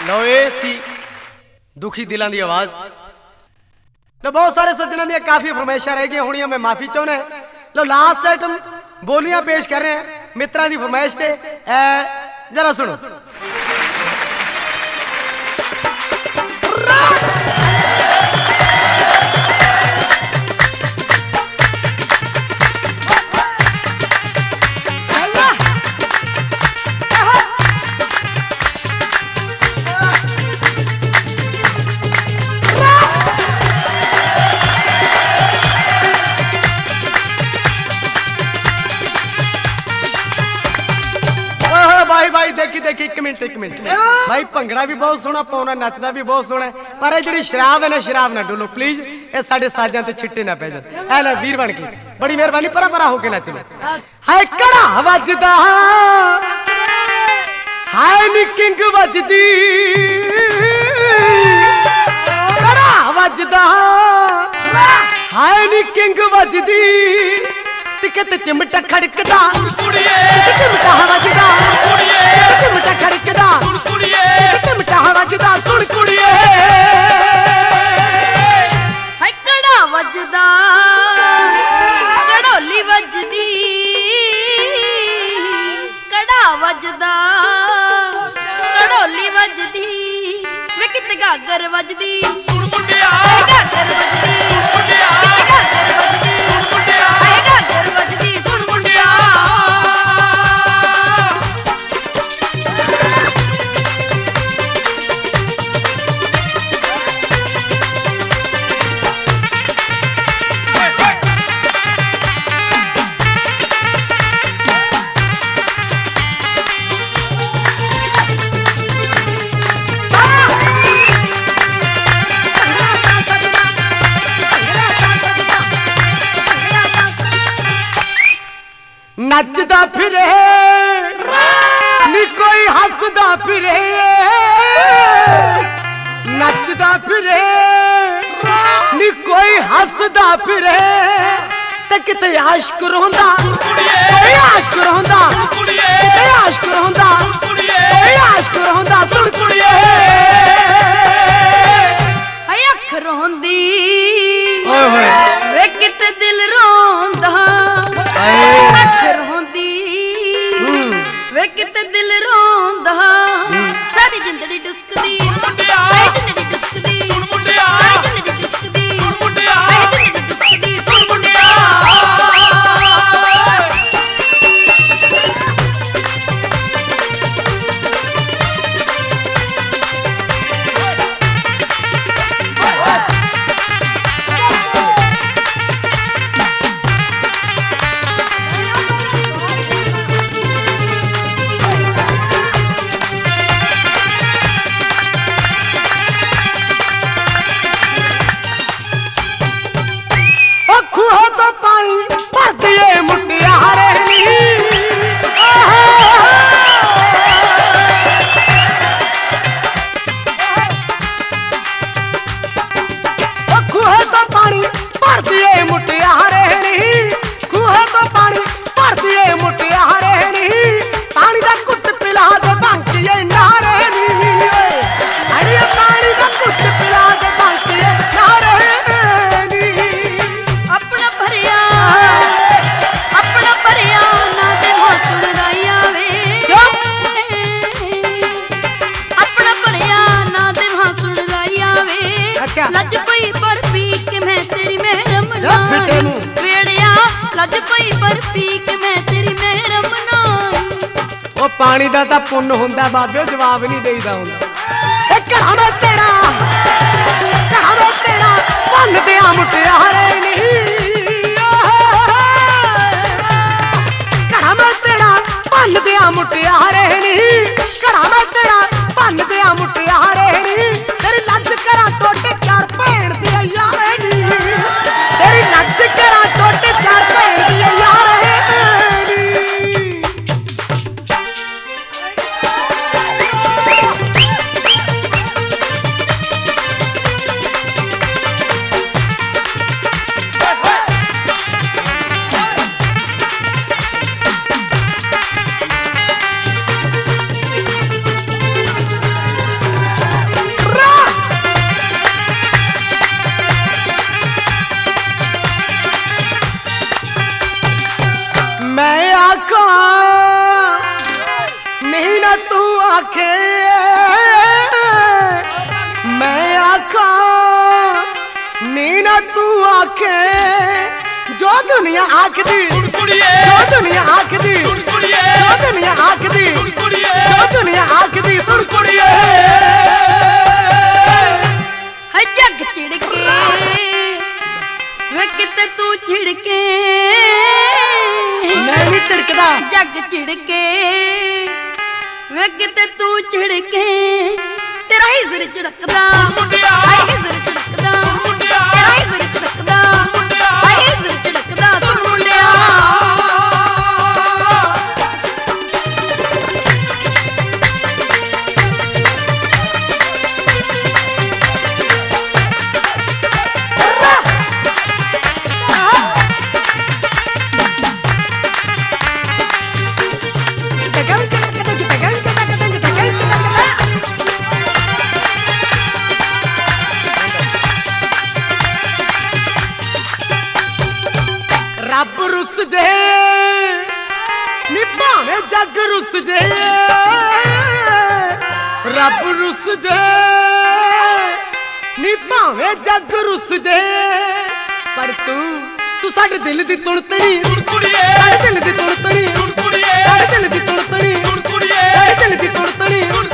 लो ये सी दुखी दिलों की आवाज। लो बहुत सारे सज्जनों दी काफी फरमाइशां रह गई होनी, मैं माफी चाहना। लो लास्ट आइटम बोलियां पेश कर रहे हैं मित्रों की फरमाइश से, जरा सुनो। भाई देखी देखी एक मिनट भाई, भंगड़ा भी बहुत सोहना पाउना, नचदा भी बहुत सोहना, पर ये शराब है ना, शराब ना डोलो प्लीज, ये साडे साजां ते छिट्टे ना पै जाण। है ना वीर बन के बड़ी मेहरबानी, परा परा होके नच लो। हाय कड़ा वजदा हाय नी किंग वजदी, कड़ा वजदा हाय नी किंग वजदी, तिकत चिमटा खड़कदा चिमटा वजदा, चिमटा खड़कदा चिमटा वजदा, सुन कुड़िए हाय कड़ा वजदा कड़ोली वजदी, कड़ा वजदा कड़ोली वजदी, वे किते गागर वजदी, सुन मुंडिया गागर वजदी, किते गागर वजदी, गागर वजदी, सुन मुंडिया। नचदा फिरे नी कोई हसदा फिरे, नचदा फिरे नी कोई हसदा फिरे, ते किते आशिक रोंदा कोई आशिक रोंदा, किते आशिक रोंदा कोई आशिक रोंदा, सुन कुड़िए हाय अख रोंदी वे किते दिल रोंदा, अख रोंदी वे किते दिल रोंदा, सारी जिंदड़ी डुसकदी हाय जिंदड़ी डुसकदी, हाय जिंदड़ी डुसकदी, हाय जिंदड़ी डुसकदी, सुन मुंडिया। लज पई पर पी के मैं तेरी महरम ना वेड़िया, लज पई पर पी के मैं तेरी महरम ना। ओ पानी दा तां पुन्न हुंदा बाबे, जवाब नहीं देईदा हुंदा। एक हमें तेरा भन दिया मुटियारे नहीं, कड़ा मैं तेरा भन दिया मुटियारे नहीं, कड़ा मैं तेरा भन दिया मुटियारे नहीं, तेरी लज करा टोटे चार भैन दी यारे नहीं, तेरी लज करा टोटे चार भैन दी यारे नहीं। आखे मैं आखा नीना तू आखे जो दुनिया आखदी जो दुनिया आखदी जो दुनिया आखदी जो दुनिया आखदी सुन कुड़िए है जग चिड़के वे किते तू छिड़के मैं नहीं चिड़कदा जग चिड़के वे किते तू छिड़के तेरा ही सिर चिड़कदा हाय ही सिर चिड़कदा तेरा ही सिर चिड़कदा हाय ही सिर चिड़कदा सुन मुंडिया रब रुस जे नी भावे जग रुस जे रब रुस जे नी भावे जग रुस जे पर तू साडे दिल दी तुणतणी साडे दिल दी तुणतणी साडे दिल दी तुणतणी साडे दिल दी तुणतणी